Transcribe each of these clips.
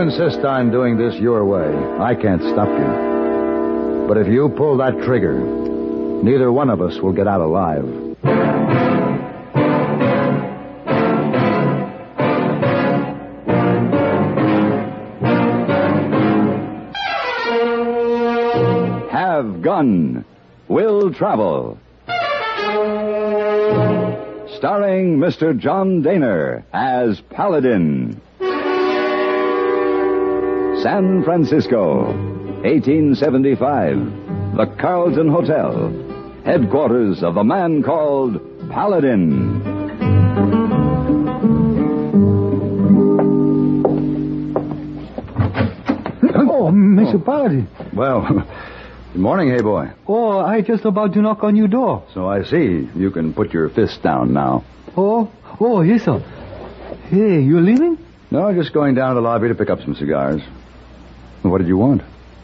insist on doing this your way, I can't stop you. But if you pull that trigger, neither one of us will get out alive. Have Gun. Will Travel. Starring Mr. John Dehner as Paladin. San Francisco, 1875. The Carlton Hotel, headquarters of the man called Paladin. Oh, Mr. Paladin. Well, good morning, hey boy. Oh, I just about to knock on your door. So I see. You can put your fist down now. Oh, yes, sir. Hey, you leaving? No, just going down to the lobby to pick up some cigars. What did you want?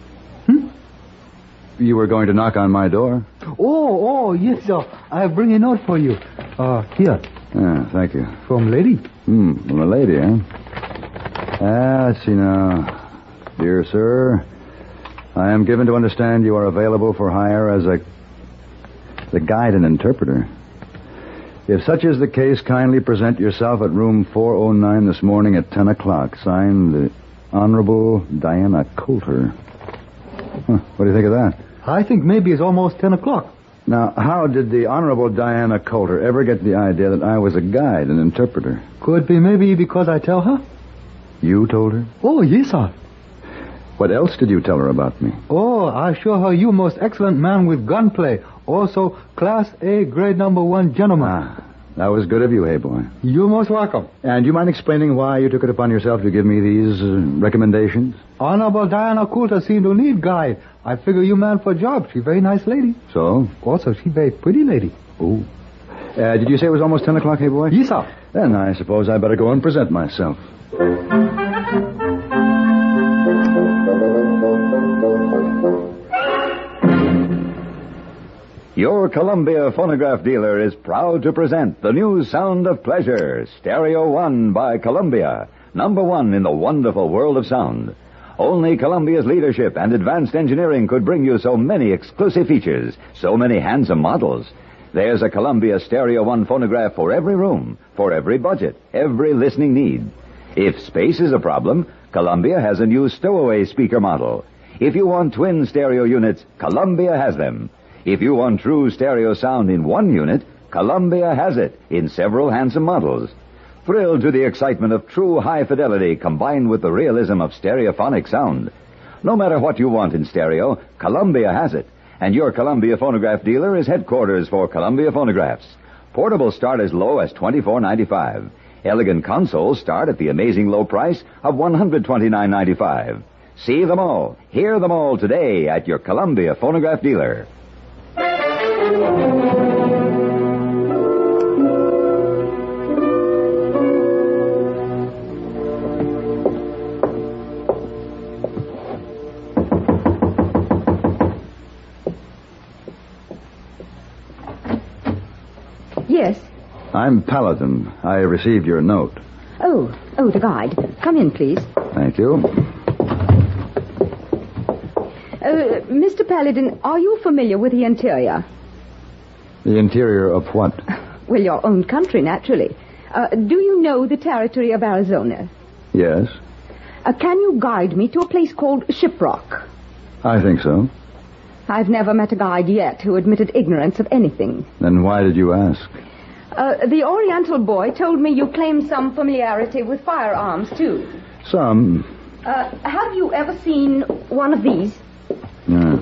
You were going to knock on my door? Oh, yes, sir. I bring a note for you. Here. Yeah, thank you. From lady? From a lady, huh? Let's see now. Dear sir, I am given to understand you are available for hire as a guide and interpreter. If such is the case, kindly present yourself at room 409 this morning at 10 o'clock. Signed, the Honorable Diana Coulter. What do you think of that? I think maybe it's almost 10 o'clock. Now, how did the Honorable Diana Coulter ever get the idea that I was a guide and interpreter? Could be maybe because I tell her. You told her? Oh, yes, sir. What else did you tell her about me? Oh, I show her you most excellent man with gunplay. Also, Class A, grade number 1 gentleman. That was good of you, hey boy. You're most welcome. And do you mind explaining why you took it upon yourself to give me these recommendations? Honorable Diana Coulter seemed to need guide. I figure you man for a job. She's a very nice lady. So? Also, she's a very pretty lady. Oh. Did you say it was almost 10 o'clock, hey boy? Yes, sir. Then I suppose I better go and present myself. Your Columbia phonograph dealer is proud to present the new sound of pleasure, Stereo One by Columbia, #1 in the wonderful world of sound. Only Columbia's leadership and advanced engineering could bring you so many exclusive features, so many handsome models. There's a Columbia Stereo One phonograph for every room, for every budget, every listening need. If space is a problem, Columbia has a new stowaway speaker model. If you want twin stereo units, Columbia has them. If you want true stereo sound in one unit, Columbia has it in several handsome models. Thrill to the excitement of true high fidelity combined with the realism of stereophonic sound. No matter what you want in stereo, Columbia has it. And your Columbia phonograph dealer is headquarters for Columbia phonographs. Portables start as low as $24.95. Elegant consoles start at the amazing low price of $129.95. See them all, hear them all today at your Columbia phonograph dealer. Yes. I'm Paladin. I received your note. Oh, the guide. Come in, please. Thank you. Mr. Paladin, are you familiar with the interior? The interior of what? Well, your own country, naturally. Do you know the territory of Arizona? Yes. Can you guide me to a place called Shiprock? I think so. I've never met a guide yet who admitted ignorance of anything. Then why did you ask? The Oriental boy told me you claim some familiarity with firearms, too. Some. Have you ever seen one of these? Yeah.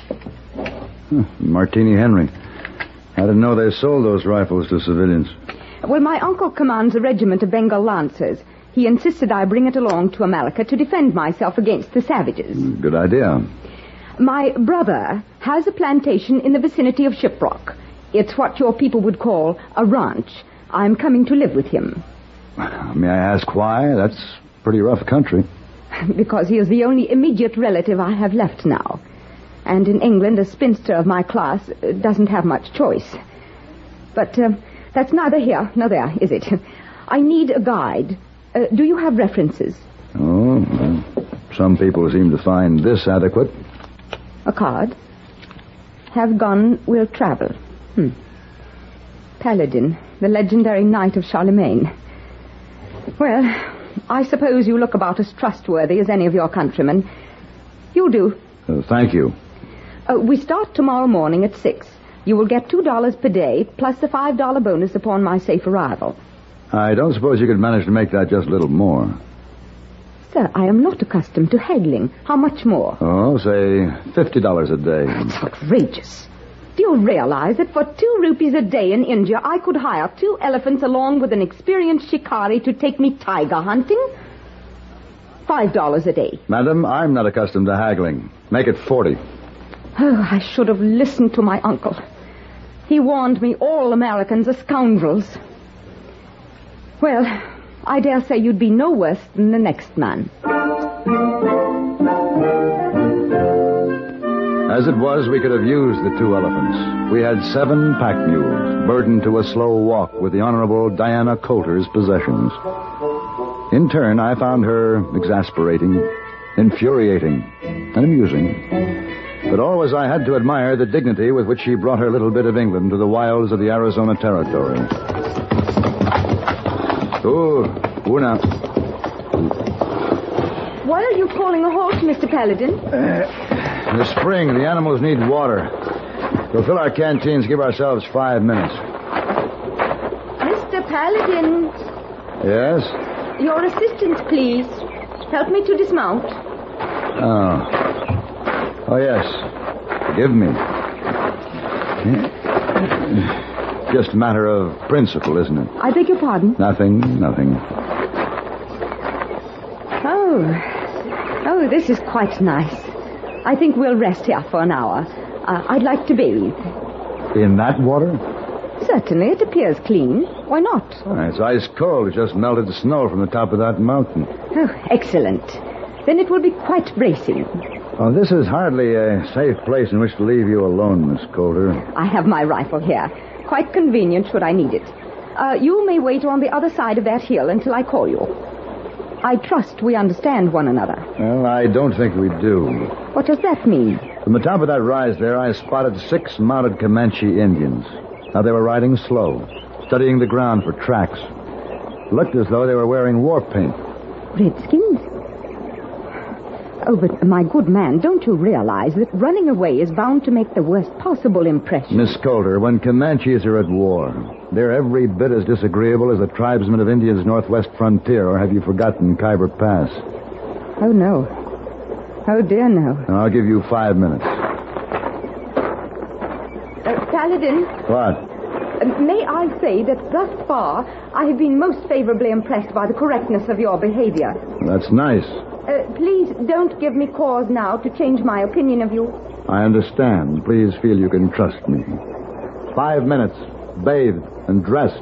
Martini Henry. I didn't know they sold those rifles to civilians. Well, my uncle commands a regiment of Bengal Lancers. He insisted I bring it along to America to defend myself against the savages. Good idea. My brother has a plantation in the vicinity of Shiprock. It's what your people would call a ranch. I'm coming to live with him. May I ask why? That's pretty rough country. Because he is the only immediate relative I have left now. And in England, a spinster of my class doesn't have much choice. But that's neither here nor there, is it? I need a guide. Do you have references? Oh, well, Some people seem to find this adequate. A card. Have gone, will travel. Paladin, the legendary knight of Charlemagne. Well, I suppose you look about as trustworthy as any of your countrymen. You do. Thank you. We start tomorrow morning at 6. You will get $2 per day, plus the $5 bonus upon my safe arrival. I don't suppose you could manage to make that just a little more. Sir, I am not accustomed to haggling. How much more? Oh, say $50 a day. That's outrageous. Do you realize that for 2 rupees a day in India, I could hire 2 elephants along with an experienced shikari to take me tiger hunting? $5 a day. Madam, I'm not accustomed to haggling. Make it 40. Oh, I should have listened to my uncle. He warned me all Americans are scoundrels. Well, I dare say you'd be no worse than the next man. As it was, we could have used the 2 elephants. We had 7 pack mules, burdened to a slow walk with the Honorable Diana Coulter's possessions. In turn, I found her exasperating, infuriating, and amusing. But always I had to admire the dignity with which she brought her little bit of England to the wilds of the Arizona Territory. Oh, now. Why are you calling a halt, Mr. Paladin? In the spring, the animals need water. We'll fill our canteens, give ourselves 5 minutes. Mr. Paladin. Yes? Your assistance, please. Help me to dismount. Oh, yes. Forgive me. Just a matter of principle, isn't it? I beg your pardon? Nothing. Oh, this is quite nice. I think we'll rest here for an hour. I'd like to bathe. In that water? Certainly, it appears clean. Why not? It's ice cold. It just melted the snow from the top of that mountain. Oh, excellent. Then it will be quite bracing. Oh, this is hardly a safe place in which to leave you alone, Miss Coulter. I have my rifle here. Quite convenient should I need it. You may wait on the other side of that hill until I call you. I trust we understand one another. Well, I don't think we do. What does that mean? From the top of that rise there, I spotted 6 mounted Comanche Indians. Now, they were riding slow, studying the ground for tracks. Looked as though they were wearing war paint. Redskins? Oh, but my good man, don't you realize that running away is bound to make the worst possible impression? Miss Coulter, when Comanches are at war, they're every bit as disagreeable as the tribesmen of India's northwest frontier, or have you forgotten Khyber Pass? Oh, no. Oh, dear, no. I'll give you 5 minutes. Paladin? What? May I say that thus far I have been most favorably impressed by the correctness of your behavior. That's nice. Please don't give me cause now to change my opinion of you. I understand. Please feel you can trust me. 5 minutes, bathed and dressed.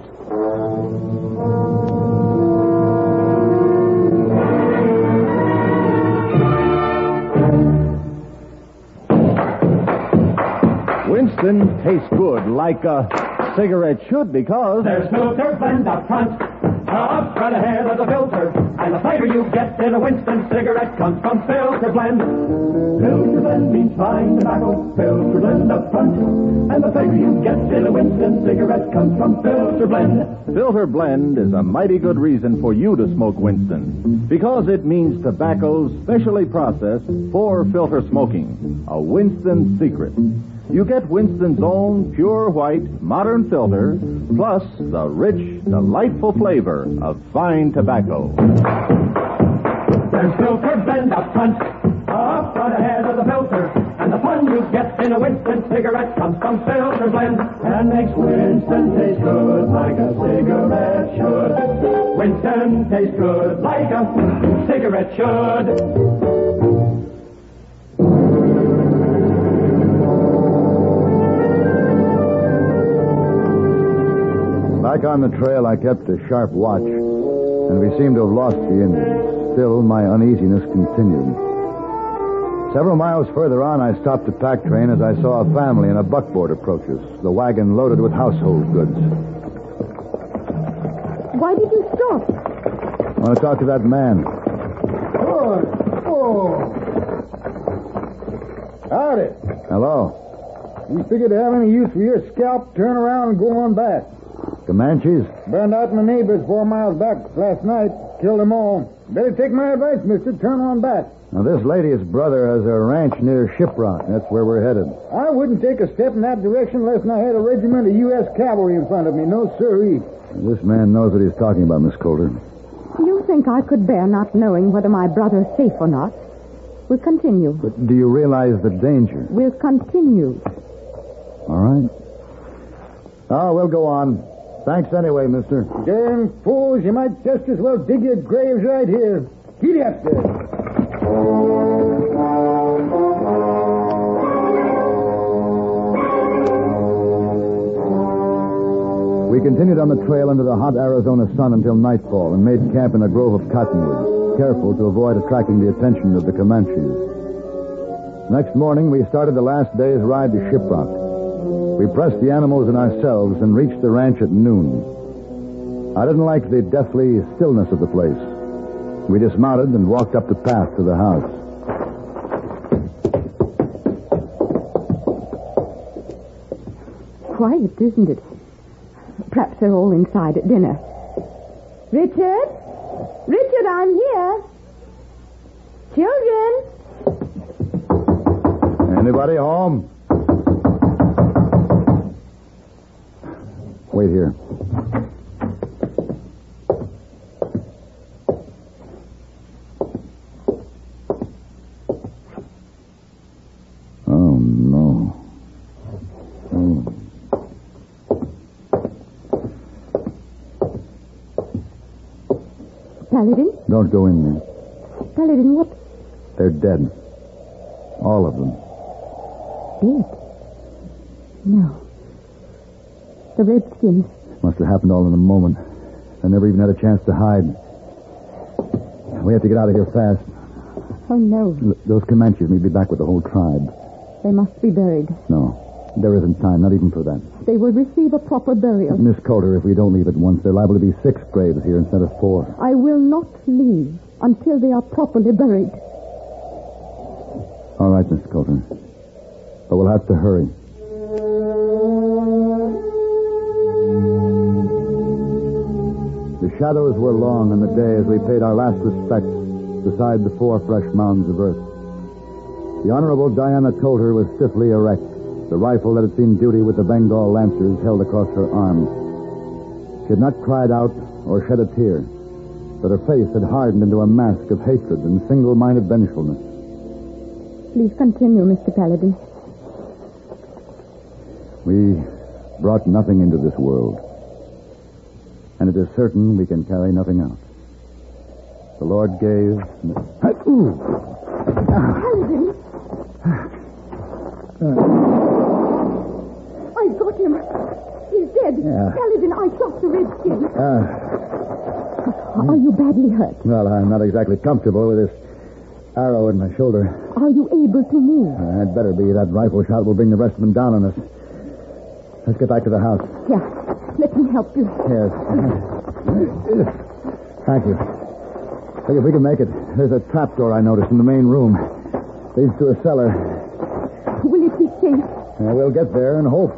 Winston tastes good like a cigarette should because there's filter blend up front ahead of the filter, and the flavor you get in a Winston cigarette comes from Filter Blend. Filter Blend means fine tobacco. Filter Blend up front, and the flavor you get in a Winston cigarette comes from Filter Blend. Filter Blend is a mighty good reason for you to smoke Winston, because it means tobacco specially processed for filter smoking. A Winston secret. You get Winston's own pure white, modern filter, plus the rich, delightful flavor of fine tobacco. There's Filter Blend up front ahead of the filter, and the fun you get in a Winston cigarette comes from Filter Blend, and makes Winston taste good like a cigarette should. Winston tastes good like a cigarette should. Back on the trail, I kept a sharp watch, and we seemed to have lost the Indians. Still, my uneasiness continued. Several miles further on, I stopped a pack train as I saw a family in a buckboard approach us, the wagon loaded with household goods. Why did you stop? I want to talk to that man. Oh. Howdy. Hello. You figured to have any use for your scalp, turn around and go on back. Comanches? Burned out my neighbors 4 miles back last night. Killed them all. Better take my advice, mister. Turn on back. Now, this lady's brother has a ranch near Shiprock. That's where we're headed. I wouldn't take a step in that direction unless I had a regiment of U.S. cavalry in front of me. No, sirree. This man knows what he's talking about, Miss Coulter. You think I could bear not knowing whether my brother's safe or not? We'll continue. But do you realize the danger? We'll continue. All right. Oh, we'll go on. Thanks anyway, mister. Darn fools, you might just as well dig your graves right here. Get up there. We continued on the trail under the hot Arizona sun until nightfall and made camp in a grove of cottonwoods, careful to avoid attracting the attention of the Comanches. Next morning, we started the last day's ride to Shiprock. We pressed the animals and ourselves and reached the ranch at noon. I didn't like the deathly stillness of the place. We dismounted and walked up the path to the house. Quiet, isn't it? Perhaps they're all inside at dinner. Richard? Richard, I'm here. Children? Anybody home? Wait here. Oh, no. Oh. Paladin? Don't go in there. Paladin, what? They're dead. All of them. Dead? No. The redskins. Must have happened all in a moment. I never even had a chance to hide. We have to get out of here fast. Oh, no. Those Comanches may be back with the whole tribe. They must be buried. No, there isn't time, not even for that. They will receive a proper burial. Miss Coulter, if we don't leave at once, they're liable to be 6 graves here instead of 4. I will not leave until they are properly buried. All right, Miss Coulter. But we'll have to hurry. The shadows were long in the day as we paid our last respects beside the 4 fresh mounds of earth. The Honorable Diana Coulter was stiffly erect, the rifle that had seen duty with the Bengal Lancers held across her arm. She had not cried out or shed a tear, but her face had hardened into a mask of hatred and single-minded vengefulness. Please continue, Mr. Paladin. We brought nothing into this world, and it is certain we can carry nothing out. The Lord gave... Paladin! I got him. He's dead. Yeah. Paladin, I shot the redskin. Are you badly hurt? Well, I'm not exactly comfortable with this arrow in my shoulder. Are you able to move? I'd better be. That rifle shot will bring the rest of them down on us. Let's get back to the house. Here, let me help you. Yes. Thank you. Look, if we can make it, there's a trapdoor I noticed in the main room. Leads to a cellar. Will it be safe? We'll get there and hope.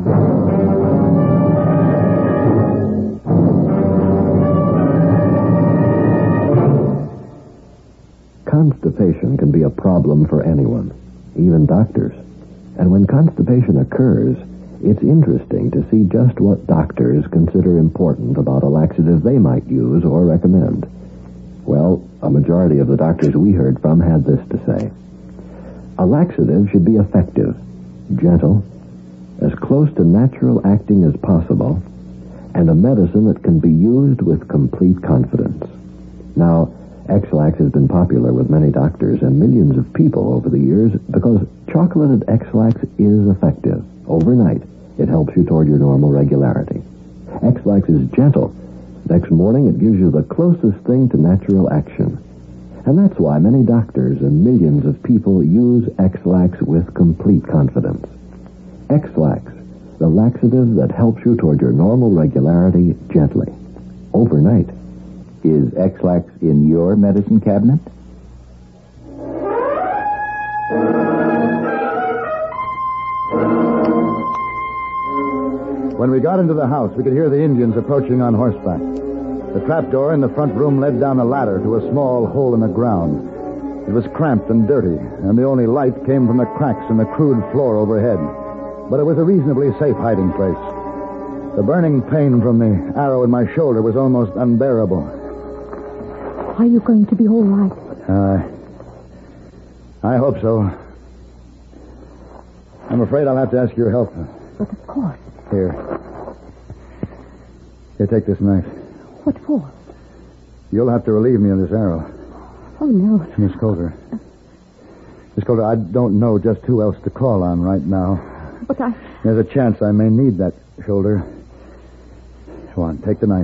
Constipation can be a problem for anyone, even doctors. And when constipation occurs, it's interesting to see just what doctors consider important about a laxative they might use or recommend. Well, a majority of the doctors we heard from had this to say. A laxative should be effective, gentle, as close to natural acting as possible, and a medicine that can be used with complete confidence. Now, X-Lax has been popular with many doctors and millions of people over the years because chocolated X-Lax is effective. Overnight, it helps you toward your normal regularity. X-Lax is gentle. Next morning, it gives you the closest thing to natural action. And that's why many doctors and millions of people use X-Lax with complete confidence. X-Lax, the laxative that helps you toward your normal regularity gently, overnight. Is X-Lax in your medicine cabinet? When we got into the house, we could hear the Indians approaching on horseback. The trapdoor in the front room led down a ladder to a small hole in the ground. It was cramped and dirty, and the only light came from the cracks in the crude floor overhead. But it was a reasonably safe hiding place. The burning pain from the arrow in my shoulder was almost unbearable. Are you going to be all right? I hope so. I'm afraid I'll have to ask your help. But of course. Here, take this knife. What for? You'll have to relieve me of this arrow. Oh, no. Miss Coulter. Miss Coulter, I don't know just who else to call on right now. But There's a chance I may need that shoulder. Go on, take the knife.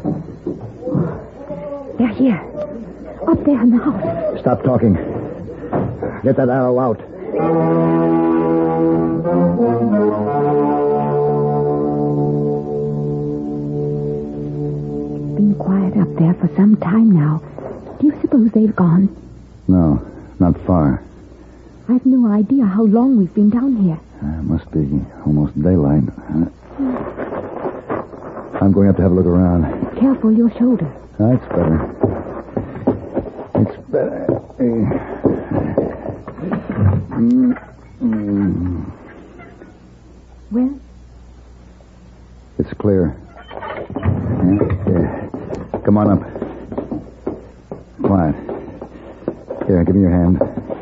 They're here. Up there in the house. Stop talking. Get that arrow out. It's been quiet up there for some time now. Do you suppose they've gone? No, not far. I've no idea how long we've been down here. It must be almost daylight. I'm going up to have a look around. Careful your shoulder. That's better. It's better. Well? It's clear. Yeah. Come on up. Quiet. Here, give me your hand.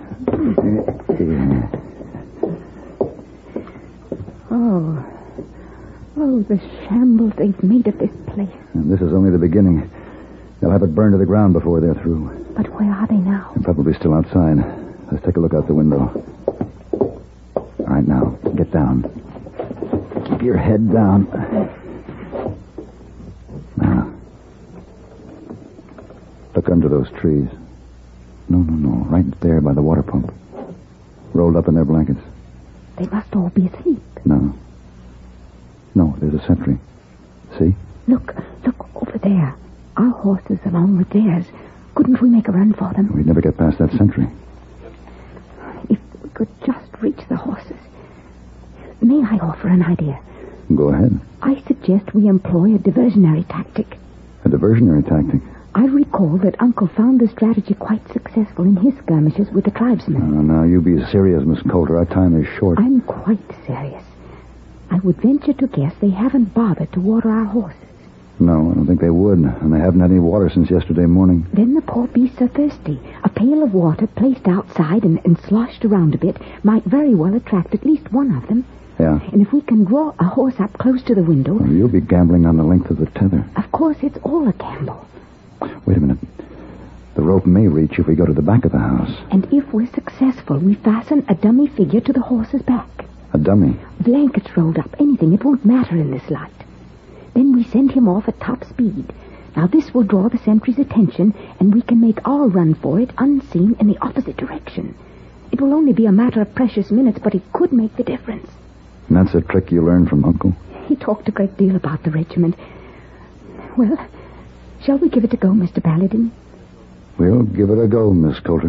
Oh, the shambles they've made of this place. And this is only the beginning. They'll have it burned to the ground before they're through. But where are they now? They're probably still outside. Let's take a look out the window. All right, now, get down. Keep your head down. Now, look under those trees. No. Right there by the water pump. Rolled up in their blankets. They must all be asleep. No, there's a sentry. See? Look over there. Our horses along with theirs. Couldn't we make a run for them? We'd never get past that sentry. If we could just reach the horses. May I offer an idea? Go ahead. I suggest we employ a diversionary tactic. A diversionary tactic? I recall that Uncle found the strategy quite successful in his skirmishes with the tribesmen. Now, you be serious, Miss Coulter. Our time is short. I'm quite serious. I would venture to guess they haven't bothered to water our horses. No, I don't think they would. And they haven't had any water since yesterday morning. Then the poor beasts are thirsty. A pail of water placed outside and sloshed around a bit might very well attract at least one of them. Yeah. And if we can draw a horse up close to the window... Well, you'll be gambling on the length of the tether. Of course, it's all a gamble. Wait a minute. The rope may reach if we go to the back of the house. And if we're successful, we fasten a dummy figure to the horse's back. A dummy? Blankets rolled up, anything. It won't matter in this light. Then we send him off at top speed. Now, this will draw the sentry's attention, and we can make our run for it unseen in the opposite direction. It will only be a matter of precious minutes, but it could make the difference. And that's a trick you learned from Uncle? He talked a great deal about the regiment. Well, shall we give it a go, Mr. Paladin? We'll give it a go, Miss Coulter.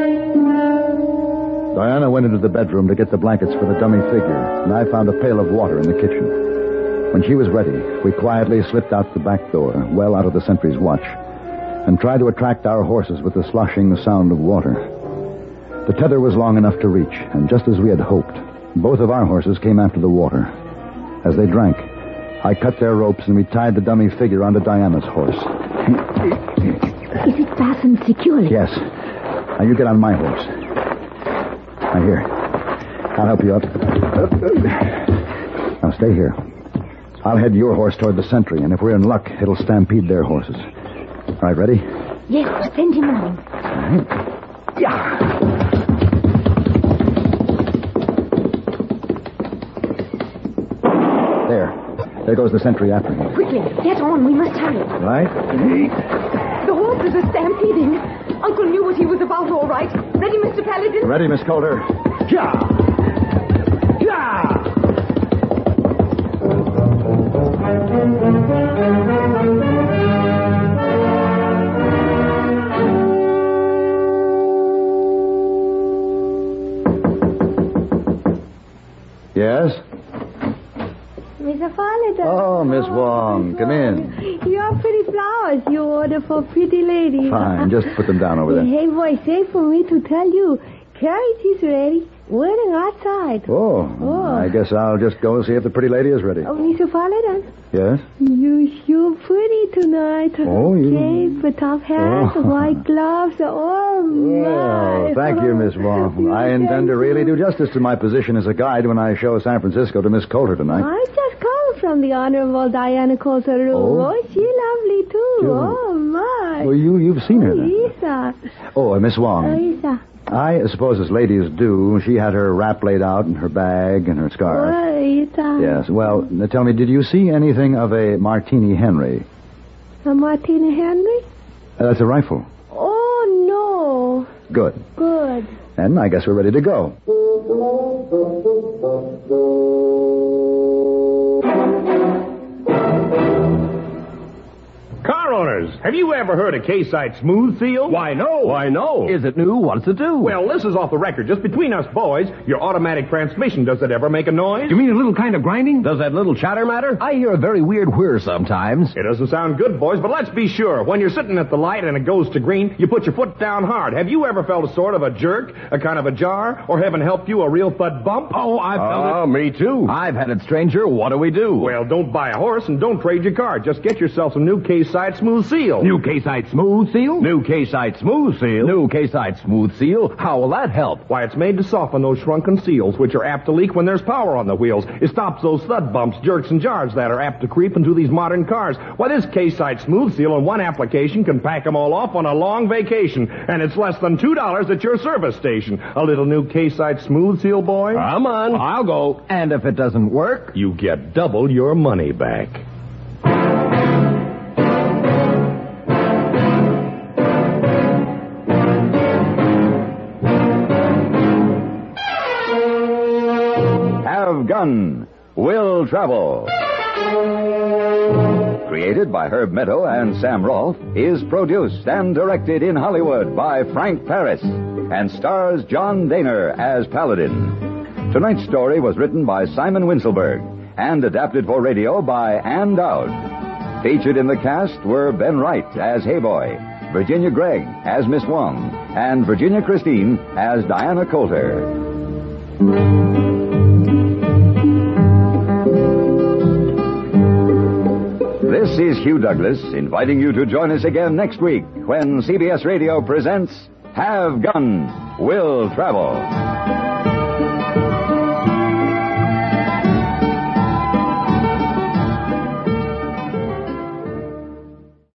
Diana went into the bedroom to get the blankets for the dummy figure, and I found a pail of water in the kitchen. When she was ready, we quietly slipped out the back door, well out of the sentry's watch, and tried to attract our horses with the sloshing sound of water. The tether was long enough to reach, and just as we had hoped, both of our horses came after the water. As they drank, I cut their ropes, and we tied the dummy figure onto Diana's horse. Is it fastened securely? Yes. Now, you get on my horse. Now, here. I'll help you up. Now, stay here. I'll head your horse toward the sentry, and if we're in luck, it'll stampede their horses. All right, ready? Yes, send him on. All right. Yeah. There goes the sentry after him. Quickly, get on. We must hurry. Right? The horses are stampeding. Uncle knew what he was about, all right. Ready, Mr. Paladin? Ready, Miss Coulter. Yeah! Yeah! Yes? Mr. Fallon. Oh, Miss Wong, come in. Your pretty flowers you order for pretty ladies. Fine, just put them down over there. Hey, boy, say for me to tell you, carriage is ready. Waiting outside. Oh, I guess I'll just go see if the pretty lady is ready. Oh, Mr. Fallon. Yes? You sure pretty tonight. Oh, you... Cape, a top hat, white gloves. Oh, my. Well, thank you, Miss Wong. I intend to really do justice to my position as a guide when I show San Francisco to Miss Coulter tonight. I just called from the Honorable Diana Coulter room. Oh, she's lovely, too. Oh, my. Well, you've seen her then. Lisa. Oh, Miss Wong. Lisa. I suppose as ladies do, she had her wrap laid out and her bag and her scarf. Oh, yes. Well, tell me, did you see anything of a Martini Henry? A Martini Henry? That's a rifle. Oh, no. Good. Good. And I guess we're ready to go. Car owners, have you ever heard of K-Site Smooth Seal? Why, no. Why, no. Is it new? What's it do? Well, this is off the record. Just between us boys, your automatic transmission, does it ever make a noise? You mean a little kind of grinding? Does that little chatter matter? I hear a very weird whir sometimes. It doesn't sound good, boys, but let's be sure. When you're sitting at the light and it goes to green, you put your foot down hard. Have you ever felt a sort of a jerk, a kind of a jar, or heaven help you, a real thud bump? Oh, I've felt it. Oh, me too. I've had it, stranger. What do we do? Well, don't buy a horse and don't trade your car. Just get yourself some new K-Site Smooth Seal. New K-Site Smooth Seal? New K-Site Smooth Seal. New K-Site Smooth Seal? How will that help? Why, it's made to soften those shrunken seals, which are apt to leak when there's power on the wheels. It stops those thud bumps, jerks, and jars that are apt to creep into these modern cars. Why, this K-Site Smooth Seal in one application can pack them all off on a long vacation, and it's less than $2 at your service station. A little new K-Site Smooth Seal, boy? Come on. I'll go. And if it doesn't work? You get double your money back. Have Gun Will Travel. Created by Herb Meadow and Sam Rolfe, is produced and directed in Hollywood by Frank Paris and stars John Daner as Paladin. Tonight's story was written by Simon Winselberg and adapted for radio by Ann Dowd. Featured in the cast were Ben Wright as Hayboy, Virginia Gregg as Miss Wong, and Virginia Christine as Diana Coulter. This is Hugh Douglas inviting you to join us again next week when CBS Radio presents Have Gun Will Travel.